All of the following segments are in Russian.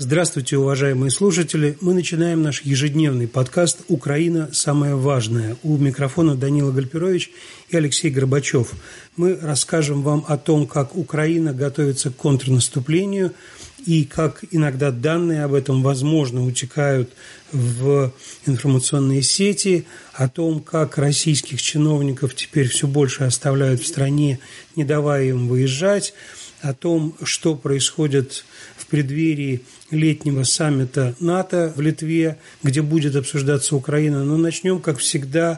Здравствуйте, уважаемые слушатели. Мы начинаем наш ежедневный подкаст «Украина. Самое важное». У микрофона Данила Гальперович и Алексей Горбачев. Мы расскажем вам о том, как Украина готовится к контрнаступлению и как иногда данные об этом, возможно, утекают в информационные сети, о том, как российских чиновников теперь все больше оставляют в стране, не давая им выезжать, о том, что происходит в преддверии летнего саммита НАТО в Литве, где будет обсуждаться Украина. Но начнем, как всегда,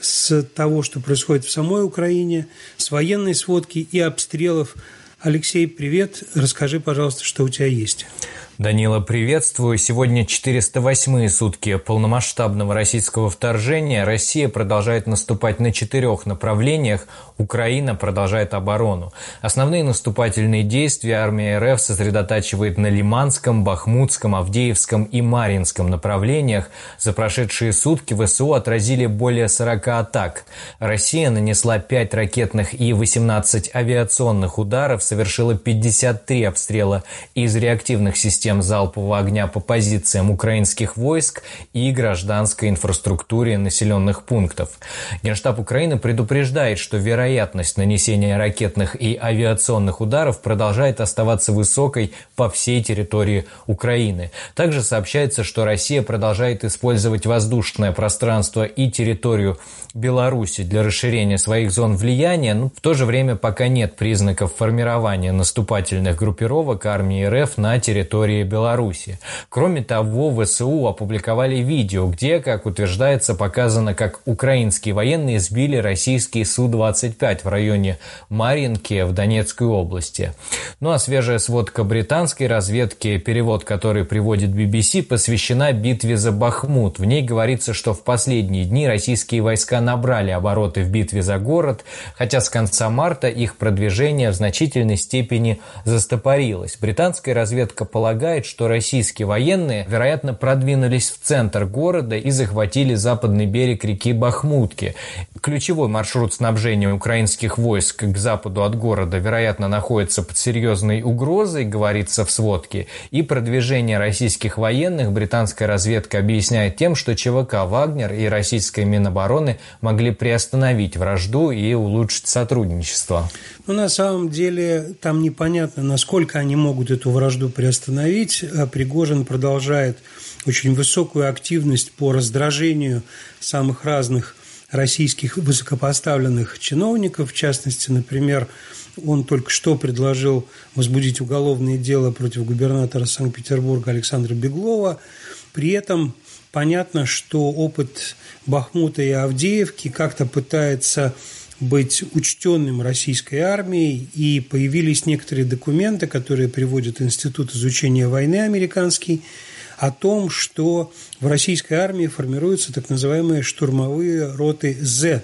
с того, что происходит в самой Украине, с военной сводки и обстрелов. Алексей, привет. Расскажи, пожалуйста, что у тебя есть. Данила, приветствую. Сегодня 408-е сутки полномасштабного российского вторжения. Россия продолжает наступать на 4 направлениях. Украина продолжает оборону. Основные наступательные действия армия РФ сосредотачивает на Лиманском, Бахмутском, Авдеевском и Марьинском направлениях. За прошедшие сутки ВСУ отразили более 40 атак. Россия нанесла 5 ракетных и 18 авиационных ударов, совершила 53 обстрела из реактивных систем залпового огня по позициям украинских войск и гражданской инфраструктуре населенных пунктов. Генштаб Украины предупреждает, что вероятность нанесения ракетных и авиационных ударов продолжает оставаться высокой по всей территории Украины. Также сообщается, что Россия продолжает использовать воздушное пространство и территорию Беларуси для расширения своих зон влияния, но в то же время пока нет признаков формирования наступательных группировок армии РФ на территории Беларуси. Кроме того, ВСУ опубликовали видео, где, как утверждается, показано, как украинские военные сбили российский Су-25 в районе Марьинки в Донецкой области. Ну а свежая сводка британской разведки, перевод который приводит BBC, посвящена битве за Бахмут. В ней говорится, что в последние дни российские войска набрали обороты в битве за город, хотя с конца марта их продвижение в значительной степени застопорилось. Британская разведка полагает, что российские военные, вероятно, продвинулись в центр города и захватили западный берег реки Бахмутки. Ключевой маршрут снабжения украинских войск к западу от города, вероятно, находится под серьезной угрозой, говорится в сводке, и продвижение российских военных британская разведка объясняет тем, что ЧВК «Вагнер» и российская Минобороны могли приостановить вражду и улучшить сотрудничество. Но на самом деле там непонятно, насколько они могут эту вражду приостановить. Пригожин продолжает очень высокую активность по раздражению самых разных российских высокопоставленных чиновников. В частности, например, он только что предложил возбудить уголовное дело против губернатора Санкт-Петербурга Александра Беглова. При этом понятно, что опыт Бахмута и Авдеевки как-то пытается быть учтенным российской армией, и появились некоторые документы, которые приводит Институт изучения войны американский, о том, что в российской армии формируются так называемые штурмовые роты Z,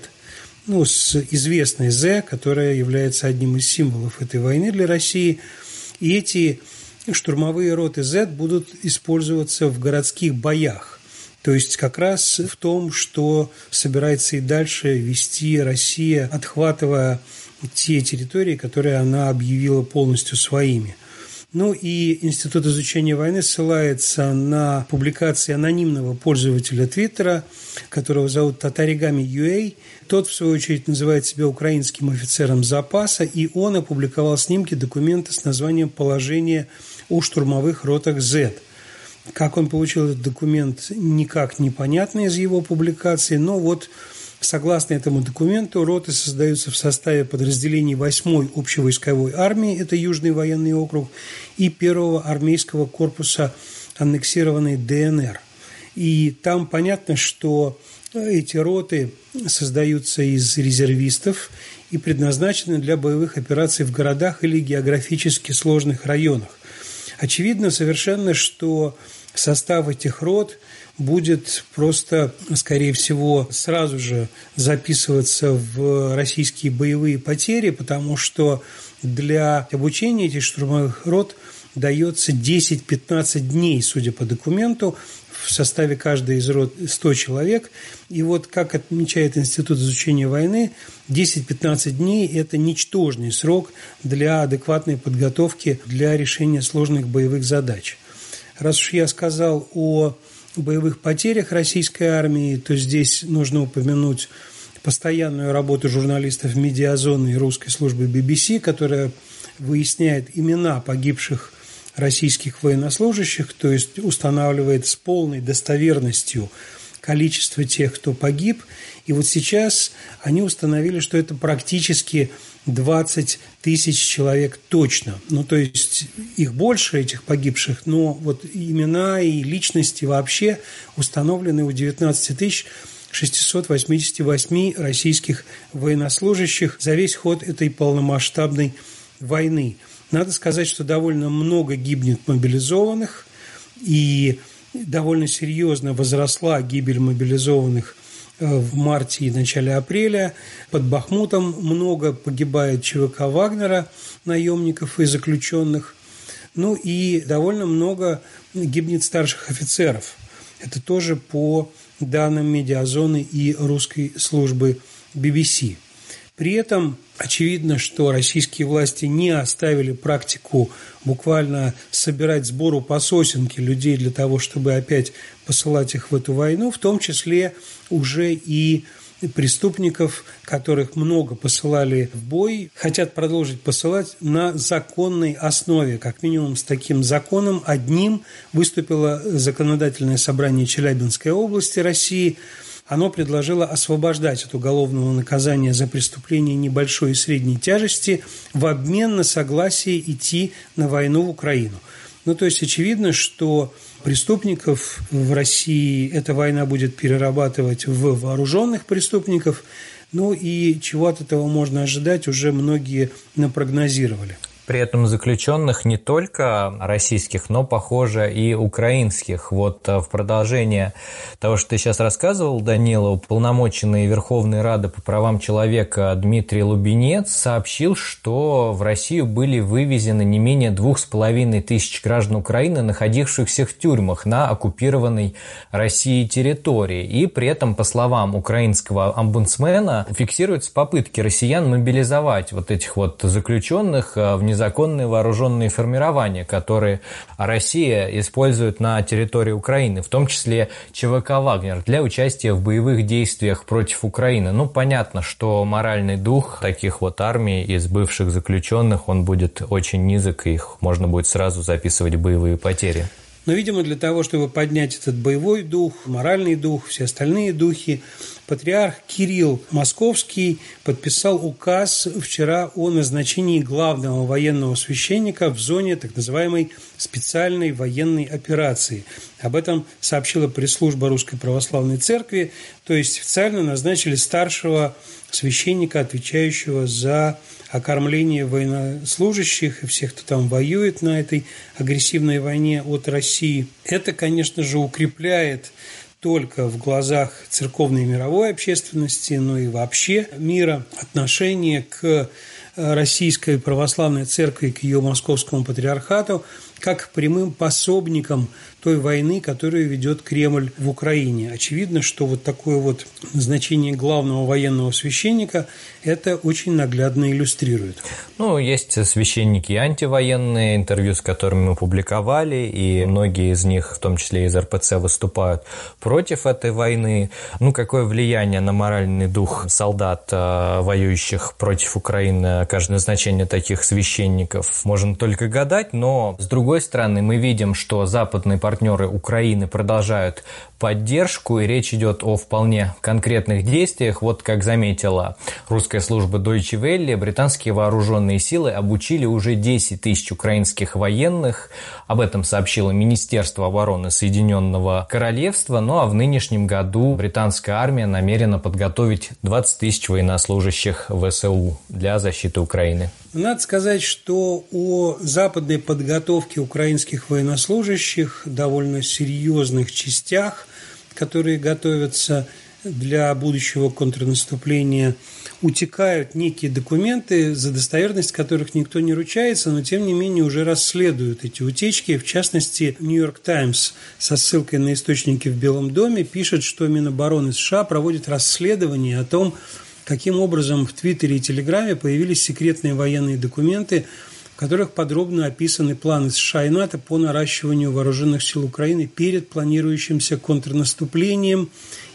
с известной Z, которая является одним из символов этой войны для России. И эти штурмовые роты Z будут использоваться в городских боях. То есть как раз в том, что собирается и дальше вести Россия, отхватывая те территории, которые она объявила полностью своими. Ну и Институт изучения войны ссылается на публикации анонимного пользователя Твиттера, которого зовут Tatarigami.ua. Тот, в свою очередь, называет себя украинским офицером запаса, и он опубликовал снимки документа с названием «Положение о штурмовых ротах Z». Как он получил этот документ, никак не понятно из его публикации, но вот согласно этому документу роты создаются в составе подразделений 8-й общевойсковой армии, это Южный военный округ, и 1-го армейского корпуса аннексированной ДНР. И там понятно, что эти роты создаются из резервистов и предназначены для боевых операций в городах или географически сложных районах. Очевидно совершенно, что состав этих рот будет просто, скорее всего, сразу же записываться в российские боевые потери, потому что для обучения этих штурмовых рот дается 10-15 дней, судя по документу, в составе каждой из рот 100 человек. И вот, как отмечает Институт изучения войны, 10-15 дней – это ничтожный срок для адекватной подготовки для решения сложных боевых задач. Раз уж я сказал о боевых потерях российской армии, то здесь нужно упомянуть постоянную работу журналистов «Медиазоны» и русской службы BBC, которая выясняет имена погибших российских военнослужащих, то есть устанавливает с полной достоверностью количество тех, кто погиб. И вот сейчас они установили, что это практически 20 тысяч человек точно. Ну, то есть их больше, этих погибших, но вот имена и личности вообще установлены у 19 688 российских военнослужащих за весь ход этой полномасштабной войны. Надо сказать, что довольно много гибнет мобилизованных, и довольно серьезно возросла гибель мобилизованных в марте и начале апреля. Под Бахмутом много погибает ЧВК Вагнера, наемников и заключенных. Ну и довольно много гибнет старших офицеров. Это тоже по данным «Медиазоны» и русской службы BBC. При этом очевидно, что российские власти не оставили практику буквально собирать сбору по сосенке людей для того, чтобы опять посылать их в эту войну, в том числе уже и преступников, которых много посылали в бой, хотят продолжить посылать на законной основе. Как минимум с таким законом одним выступило Законодательное собрание Челябинской области России. Оно предложило освобождать от уголовного наказания за преступления небольшой и средней тяжести в обмен на согласие идти на войну в Украину. Ну, то есть очевидно, что преступников в России эта война будет перерабатывать в вооруженных преступников. Ну и чего от этого можно ожидать, уже многие напрогнозировали. При этом заключенных не только российских, но, похоже, и украинских. Вот в продолжение того, что ты сейчас рассказывал, Данила, уполномоченный Верховной Рады по правам человека Дмитрий Лубенец сообщил, что в Россию были вывезены не менее 2500 граждан Украины, находившихся в тюрьмах на оккупированной Россией территории. И при этом, по словам украинского омбудсмена, фиксируются попытки россиян мобилизовать вот этих вот заключенных в незаконные вооруженные формирования, которые Россия использует на территории Украины, в том числе ЧВК «Вагнер», для участия в боевых действиях против Украины. Ну, понятно, что моральный дух таких вот армий из бывших заключенных, он будет очень низок, и их можно будет сразу записывать в боевые потери. Но, видимо, для того, чтобы поднять этот боевой дух, моральный дух, все остальные духи, патриарх Кирилл Московский подписал указ вчера о назначении главного военного священника в зоне так называемой специальной военной операции. Об этом сообщила пресс-служба Русской Православной Церкви, то есть официально назначили старшего священника, отвечающего за окормление военнослужащих и всех, кто там воюет на этой агрессивной войне от России. Это, конечно же, укрепляет только в глазах церковной и мировой общественности, но и вообще мира отношение к Российской Православной Церкви, к ее Московскому Патриархату, как к прямым пособникам той войны, которую ведет Кремль в Украине. Очевидно, что вот такое вот назначение главного военного священника это очень наглядно иллюстрирует. Ну, есть священники антивоенные, интервью с которыми мы публиковали, и многие из них, в том числе из РПЦ, выступают против этой войны. Ну, какое влияние на моральный дух солдат, воюющих против Украины, окажет назначение таких священников, можно только гадать, но, с другой стороны, мы видим, что западные партнеры Украины продолжают поддержку, и речь идет о вполне конкретных действиях. Вот как заметила русская служба Deutsche Welle, британские вооруженные силы обучили уже 10 тысяч украинских военных. Об этом сообщило Министерство обороны Соединенного Королевства. Ну а в нынешнем году британская армия намерена подготовить 20 тысяч военнослужащих ВСУ для защиты Украины. Надо сказать, что о западной подготовке украинских военнослужащих, довольно серьезных частях, которые готовятся для будущего контрнаступления, утекают некие документы, за достоверность которых никто не ручается, но тем не менее уже расследуют эти утечки. В частности, Нью-Йорк Таймс со ссылкой на источники в Белом доме пишет, что Минобороны США проводит расследование о том, каким образом в Твиттере и Телеграме появились секретные военные документы, в которых подробно описаны планы США и НАТО по наращиванию вооруженных сил Украины перед планирующимся контрнаступлением.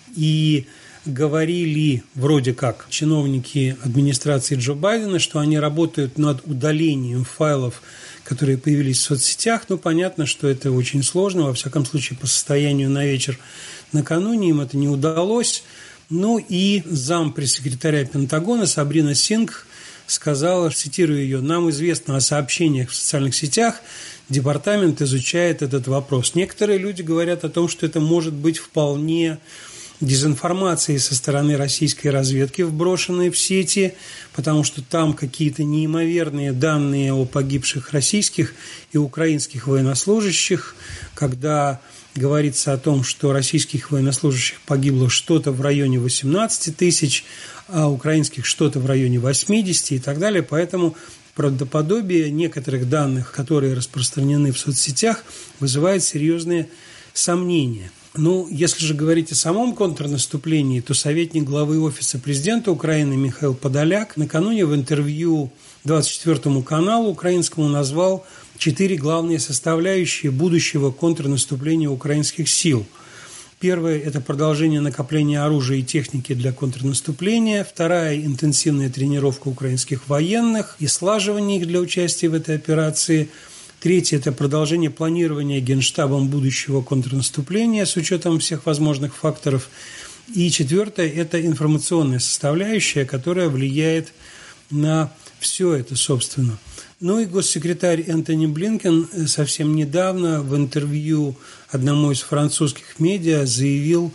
И говорили вроде как чиновники администрации Джо Байдена, что они работают над удалением файлов, которые появились в соцсетях. Но понятно, что это очень сложно. Во всяком случае, по состоянию на вечер накануне им это не удалось. Ну и зампресс-секретаря Пентагона Сабрина Сингх сказала, цитирую ее: «Нам известно о сообщениях в социальных сетях, департамент изучает этот вопрос». Некоторые люди говорят о том, что это может быть вполне дезинформацией со стороны российской разведки, вброшенной в сети, потому что там какие-то неимоверные данные о погибших российских и украинских военнослужащих, когда говорится о том, что российских военнослужащих погибло что-то в районе 18 тысяч, а украинских что-то в районе 80 и так далее. Поэтому правдоподобие некоторых данных, которые распространены в соцсетях, вызывает серьезные сомнения. Ну, если же говорить о самом контрнаступлении, то советник главы Офиса президента Украины Михаил Подоляк накануне в интервью 24 каналу украинскому назвал 4 главные составляющие будущего контрнаступления украинских сил. Первое – это продолжение накопления оружия и техники для контрнаступления. Вторая – интенсивная тренировка украинских военных и слаживание их для участия в этой операции. Третье – это продолжение планирования Генштабом будущего контрнаступления с учетом всех возможных факторов. И четвертое – это информационная составляющая, которая влияет на все это, собственно. Ну и госсекретарь Энтони Блинкен совсем недавно в интервью одному из французских медиа заявил,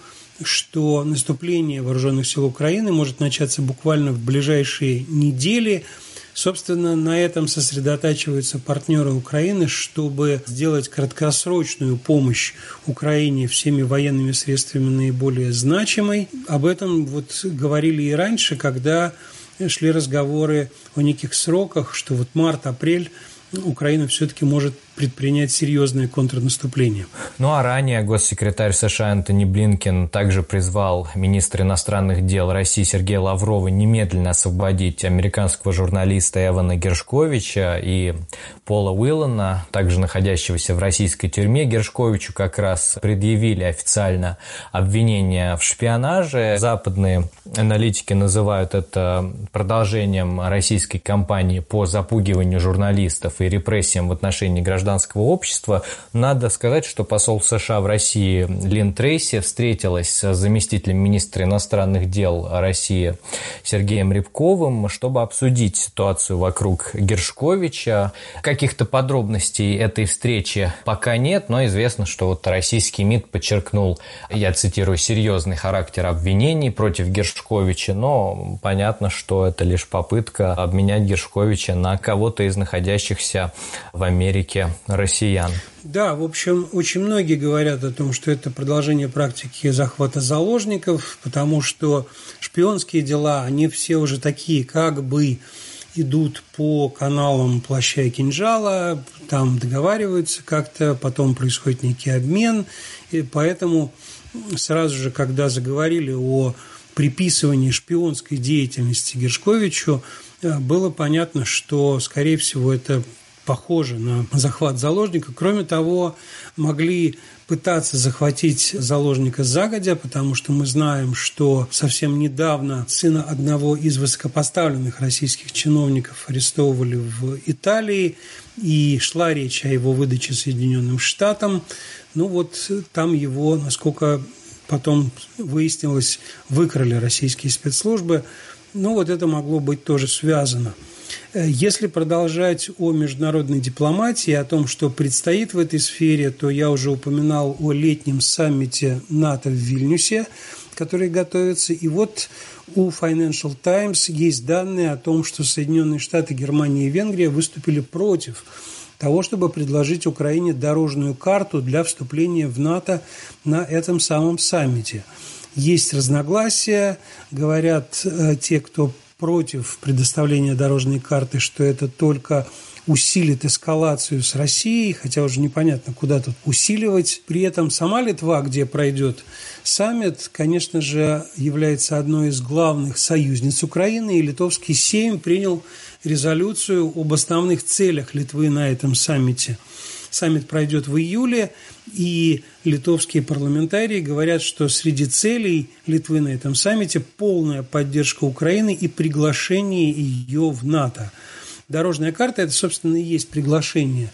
что наступление вооруженных сил Украины может начаться буквально в ближайшие недели. Собственно, на этом сосредотачиваются партнеры Украины, чтобы сделать краткосрочную помощь Украине всеми военными средствами наиболее значимой. Об этом вот говорили и раньше, когда шли разговоры о неких сроках, что вот март-апрель Украина все-таки может предпринять серьезное контрнаступление. Ну а ранее госсекретарь США Энтони Блинкен также призвал министра иностранных дел России Сергея Лаврова немедленно освободить американского журналиста Эвана Гершковича и Пола Уиллана, также находящегося в российской тюрьме. Гершковичу как раз предъявили официально обвинение в шпионаже. Западные аналитики называют это продолжением российской кампании по запугиванию журналистов и репрессиям в отношении гражданского общества. Надо сказать, что посол США в России Лин Трейси встретилась с заместителем министра иностранных дел России Сергеем Рябковым, чтобы обсудить ситуацию вокруг Гершковича. Каких-то подробностей этой встречи пока нет, но известно, что вот российский МИД подчеркнул, я цитирую, серьезный характер обвинений против Гершковича, но понятно, что это лишь попытка обменять Гершковича на кого-то из находящихся в Америке россиян. Да, в общем, очень многие говорят о том, что это продолжение практики захвата заложников, потому что шпионские дела, они все уже такие, как бы идут по каналам плаща и кинжала, там договариваются как-то, потом происходит некий обмен, и поэтому сразу же, когда заговорили о приписывании шпионской деятельности Гершковичу, было понятно, что, скорее всего, это похоже на захват заложника. Кроме того, могли пытаться захватить заложника загодя, потому что мы знаем, что совсем недавно сына одного из высокопоставленных российских чиновников арестовывали в Италии, и шла речь о его выдаче Соединенным Штатам. Ну вот там его, насколько потом выяснилось, выкрали российские спецслужбы. Ну вот это могло быть тоже связано. Если продолжать о международной дипломатии, о том, что предстоит в этой сфере, то я уже упоминал о летнем саммите НАТО в Вильнюсе, который готовится. И вот у Financial Times есть данные о том, что Соединенные Штаты, Германия и Венгрия выступили против того, чтобы предложить Украине дорожную карту для вступления в НАТО на этом самом саммите. Есть разногласия, говорят те, кто против предоставления дорожной карты, что это только усилит эскалацию с Россией, хотя уже непонятно, куда тут усиливать. При этом сама Литва, где пройдет саммит, конечно же, является одной из главных союзниц Украины, и литовский Сейм принял резолюцию об основных целях Литвы на этом саммите. Саммит пройдет в июле, и литовские парламентарии говорят, что среди целей Литвы на этом саммите полная поддержка Украины и приглашение ее в НАТО. Дорожная карта – это, собственно, и есть приглашение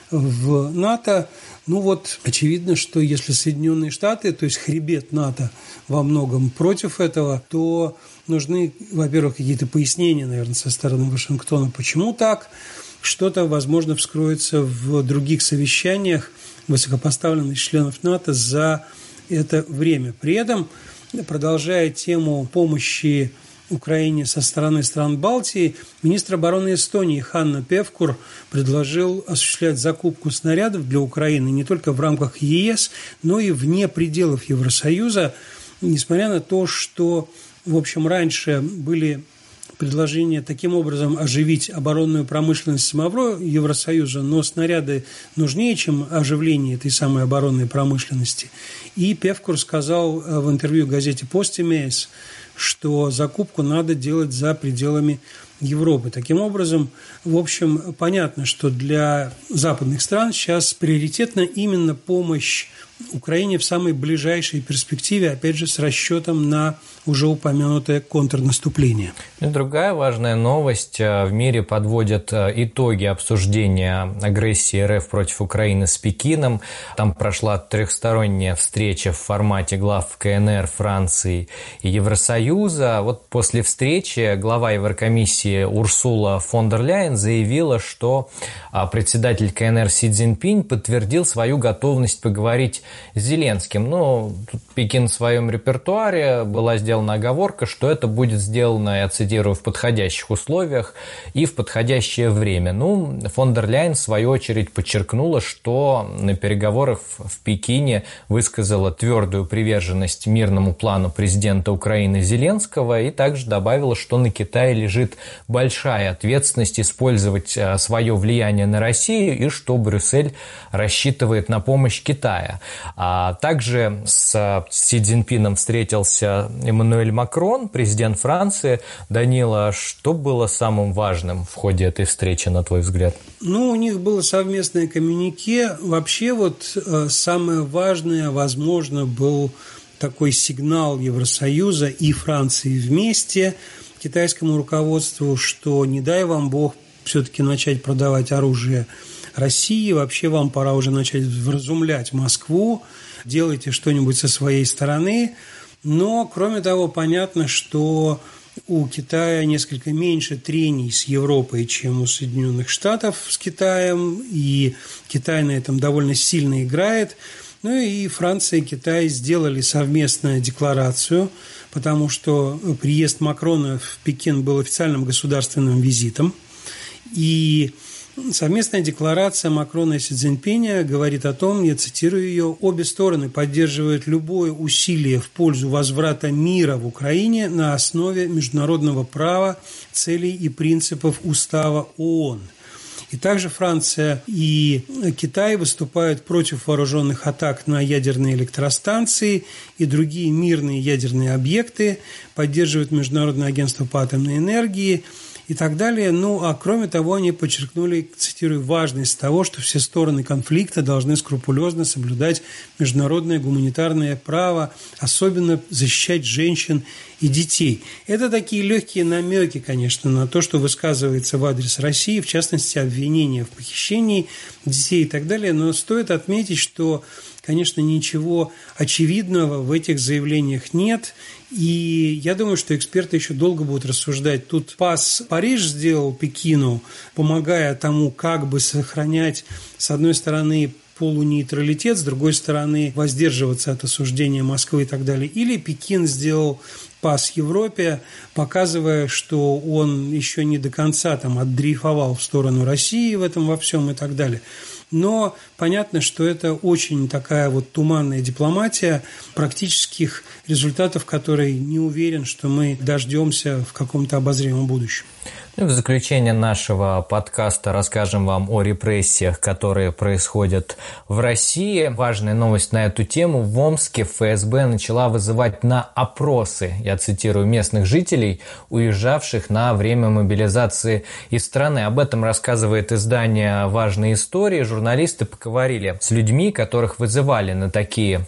в НАТО. Очевидно, что если Соединенные Штаты, то есть хребет НАТО, во многом против этого, то нужны, во-первых, какие-то пояснения, наверное, со стороны Вашингтона, почему так. Что-то, возможно, вскроется в других совещаниях высокопоставленных членов НАТО за это время. При этом, продолжая тему помощи Украине со стороны стран Балтии, министр обороны Эстонии Ханна Певкур предложил осуществлять закупку снарядов для Украины не только в рамках ЕС, но и вне пределов Евросоюза, несмотря на то, что, в общем, раньше были предложение таким образом оживить оборонную промышленность самого Евросоюза, но снаряды нужнее, чем оживление этой самой оборонной промышленности. И Певкур сказал в интервью газете «Постимейс», что закупку надо делать за пределами Европы. Таким образом, в общем, понятно, что для западных стран сейчас приоритетна именно помощь Украине в самой ближайшей перспективе, опять же, с расчетом на уже упомянутое контрнаступление. И другая важная новость. В мире подводят итоги обсуждения агрессии РФ против Украины с Пекином. Там прошла трехсторонняя встреча в формате глав КНР, Франции и Евросоюза. Вот после встречи глава Еврокомиссии Урсула фон дер Ляйен заявила, что председатель КНР Си Цзиньпинь подтвердил свою готовность поговорить с Зеленским. Тут Пекин в своем репертуаре, была сделана оговорка, что это будет сделано, я цитирую, в подходящих условиях и в подходящее время. Фон дер Ляйен, в свою очередь, подчеркнула, что на переговорах в Пекине высказала твердую приверженность мирному плану президента Украины Зеленского и также добавила, что на Китае лежит большая ответственность использовать свое влияние на Россию и что Брюссель рассчитывает на помощь Китая. А также с Си Цзиньпином встретился Эммануэль Макрон, президент Франции. Данила, что было самым важным в ходе этой встречи, на твой взгляд? У них было совместное коммюнике. Вообще самое важное, возможно, был такой сигнал Евросоюза и Франции вместе китайскому руководству, что не дай вам Бог все-таки начать продавать оружие России, вообще вам пора уже начать вразумлять Москву, делайте что-нибудь со своей стороны. Но, кроме того, понятно, что у Китая несколько меньше трений с Европой, чем у Соединенных Штатов с Китаем, и Китай на этом довольно сильно играет. И Франция и Китай сделали совместную декларацию, потому что приезд Макрона в Пекин был официальным государственным визитом. И совместная декларация Макрона и Си Цзиньпиня говорит о том, я цитирую ее, обе стороны поддерживают любое усилие в пользу возврата мира в Украине на основе международного права, целей и принципов Устава ООН. И также Франция и Китай выступают против вооруженных атак на ядерные электростанции и другие мирные ядерные объекты, поддерживают Международное агентство по атомной энергии и так далее. А кроме того, они подчеркнули, цитирую, важность того, что все стороны конфликта должны скрупулезно соблюдать международное гуманитарное право, особенно защищать женщин и детей. Это такие легкие намеки, конечно, на то, что высказывается в адрес России, в частности, обвинения в похищении детей и так далее. Но стоит отметить, что, конечно, ничего очевидного в этих заявлениях нет. И я думаю, что эксперты еще долго будут рассуждать. Тут Париж сделал Пекину, помогая тому, как бы сохранять, с одной стороны, полунейтралитет, с другой стороны, воздерживаться от осуждения Москвы и так далее. Или Пекин сделал пас Европе, показывая, что он еще не до конца отдрейфовал в сторону России в этом во всем и так далее. Но понятно, что это очень такая туманная дипломатия, практических результатов которой не уверен, что мы дождемся в каком-то обозримом будущем. В заключение нашего подкаста расскажем вам о репрессиях, которые происходят в России. Важная новость на эту тему. В Омске ФСБ начала вызывать на опросы, я цитирую, местных жителей, уезжавших на время мобилизации из страны. Об этом рассказывает издание «Важные истории». Журналисты поговорили с людьми, которых вызывали на такие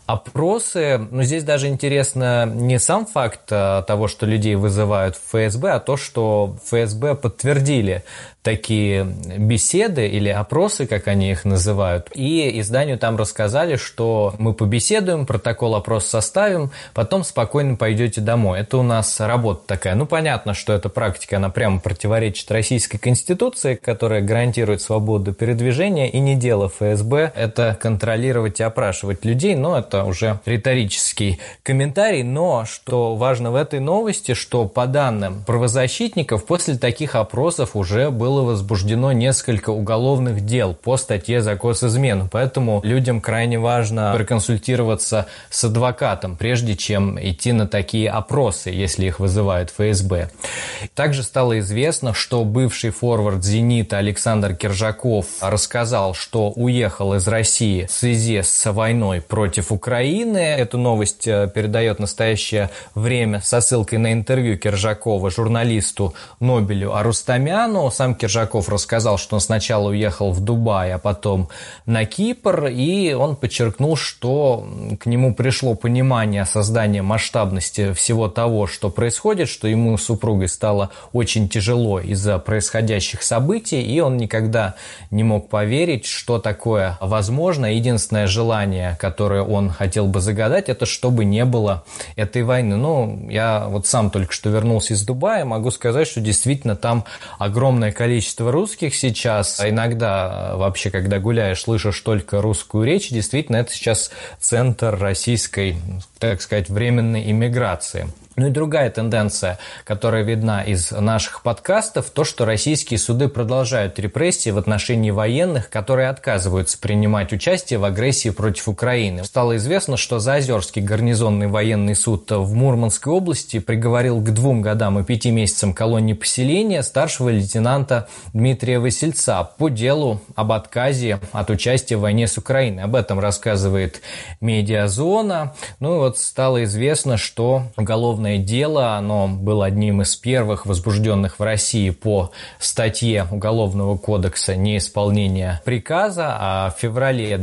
опросы. Но здесь даже интересно не сам факт того, что людей вызывают в ФСБ, а то, что ФСБ подтвердили такие беседы или опросы, как они их называют. И изданию там рассказали, что мы побеседуем, протокол опроса составим, потом спокойно пойдете домой. Это у нас работа такая. Ну, понятно, что эта практика, она прямо противоречит Российской Конституции, которая гарантирует свободу передвижения, и не дело ФСБ это контролировать и опрашивать людей, но это уже риторический комментарий. Но что важно в этой новости, что по данным правозащитников, после таких опросов уже было возбуждено несколько уголовных дел по статье за госизмену. Поэтому людям крайне важно проконсультироваться с адвокатом, прежде чем идти на такие опросы, если их вызывает ФСБ. Также стало известно, что бывший форвард «Зенита» Александр Киржаков рассказал, что уехал из России в связи с войной против Украины. Эту новость передает «Настоящее время» со ссылкой на интервью Киржакова журналисту Нобелю Арустамяну. Сам Киржаков рассказал, что он сначала уехал в Дубай, а потом на Кипр, и он подчеркнул, что к нему пришло понимание создания масштабности всего того, что происходит, что ему с супругой стало очень тяжело из-за происходящих событий, и он никогда не мог поверить, что такое возможно. Единственное желание, которое он хотел бы загадать, это чтобы не было этой войны. Ну, я вот сам только что вернулся из Дубая, могу сказать, что действительно там огромное количество русских сейчас. А иногда вообще, когда гуляешь, слышишь только русскую речь, действительно, это сейчас центр российской, так сказать, временной иммиграции. Ну и другая тенденция, которая видна из наших подкастов, то, что российские суды продолжают репрессии в отношении военных, которые отказываются принимать участие в агрессии против Украины. Стало известно, что Заозерский гарнизонный военный суд в Мурманской области приговорил к 2 годам и 5 месяцам колонии поселения старшего лейтенанта Дмитрия Васильца по делу об отказе от участия в войне с Украиной. Об этом рассказывает «Медиазона». Ну и вот стало известно, что уголовное дело, оно было одним из первых возбужденных в России по статье Уголовного кодекса неисполнения приказа, а в феврале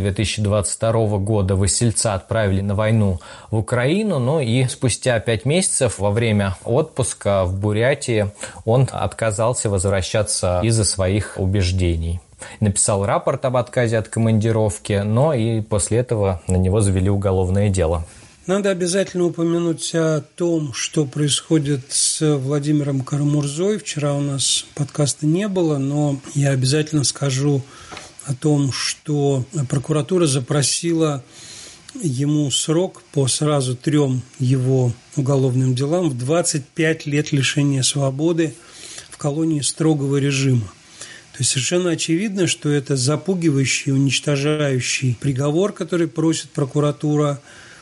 2022 года Васильца отправили на войну в Украину, ну и спустя 5 месяцев во время отпуска в Бурятии он отказался возвращаться из-за своих убеждений. Написал рапорт об отказе от командировки, но и после этого на него завели уголовное дело. Надо обязательно упомянуть о том, что происходит с Владимиром Карамурзой. Вчера у нас подкаста не было, но я обязательно скажу о том, что прокуратура запросила ему срок по сразу 3 его уголовным делам в 25 лет лишения свободы в колонии строгого режима. То есть совершенно очевидно, что это запугивающий, уничтожающий приговор, который просит прокуратура.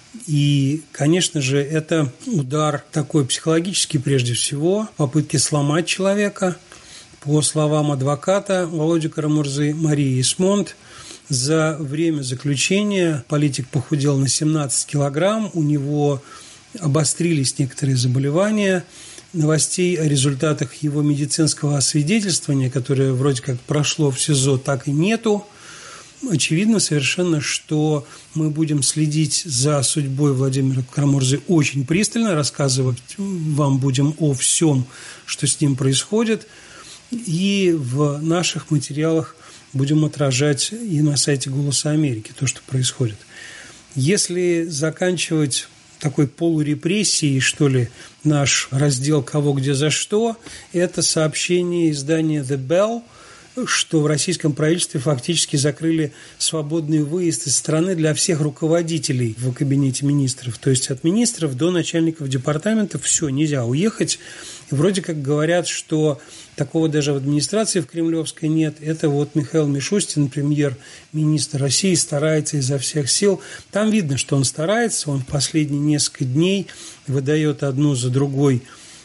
И, конечно же, это удар такой психологический прежде всего, попытки сломать человека. По словам адвоката Володи Карамурзы Марии Исмонт, за время заключения политик похудел на 17 килограмм, у него обострились некоторые заболевания. Новостей о результатах его медицинского освидетельствования, которое вроде как прошло в СИЗО, так и нету. Очевидно совершенно, что мы будем следить за судьбой Владимира Карамурзы очень пристально, рассказывать вам будем о всем, что с ним происходит, и в наших материалах будем отражать и на сайте «Голоса Америки» то, что происходит. Если заканчивать такой полурепрессией, что ли, наш раздел «Кого, где, за что», это сообщение издания «The Bell», что в российском правительстве фактически закрыли свободный выезд из страны для всех руководителей в кабинете министров. То есть от министров до начальников департаментов все, нельзя уехать. И вроде как говорят, что такого даже в администрации в кремлевской нет. Это вот Михаил Мишустин, премьер-министр России, старается изо всех сил. Там видно, что он старается. Он в последние несколько дней выдает одну за другой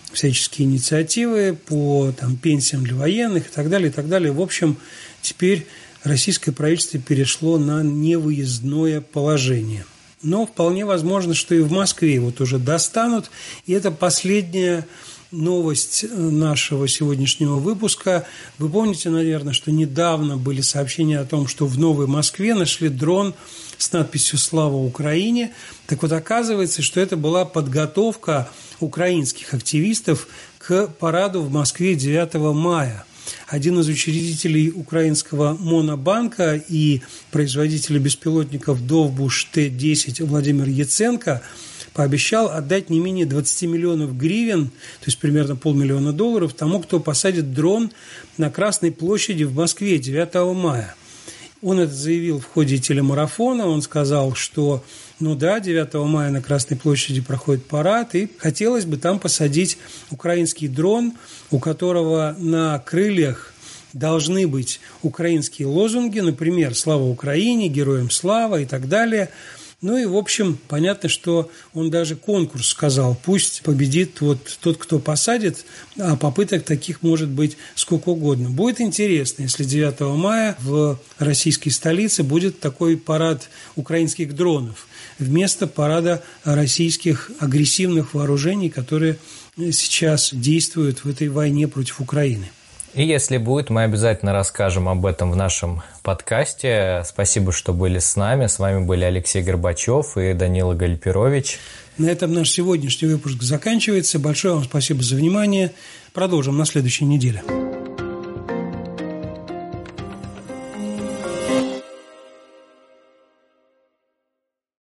всяческие инициативы по пенсиям для военных и так далее, и так далее. В общем, теперь российское правительство перешло на невыездное положение. Но вполне возможно, что и в Москве вот уже достанут. И это последняя новость нашего сегодняшнего выпуска. Вы помните, наверное, что недавно были сообщения о том, что в Новой Москве нашли дрон с надписью «Слава Украине». Так вот, оказывается, что это была подготовка украинских активистов к параду в Москве 9 мая. Один из учредителей украинского Монобанка и производителя беспилотников Довбуш Т-10 Владимир Яценко пообещал отдать не менее 20 миллионов гривен, то есть примерно $500 000, тому, кто посадит дрон на Красной площади в Москве 9 мая. Он это заявил в ходе телемарафона, он сказал, что 9 мая на Красной площади проходит парад, и хотелось бы там посадить украинский дрон, у которого на крыльях должны быть украинские лозунги, например, «Слава Украине», «Героям слава» и так далее. И, в общем, понятно, что он даже конкурс сказал, пусть победит вот тот, кто посадит, а попыток таких может быть сколько угодно. Будет интересно, если 9 мая в российской столице будет такой парад украинских дронов вместо парада российских агрессивных вооружений, которые сейчас действуют в этой войне против Украины. И если будет, мы обязательно расскажем об этом в нашем подкасте. Спасибо, что были с нами. С вами были Алексей Горбачев и Данила Гальперович. На этом наш сегодняшний выпуск заканчивается. Большое вам спасибо за внимание. Продолжим на следующей неделе.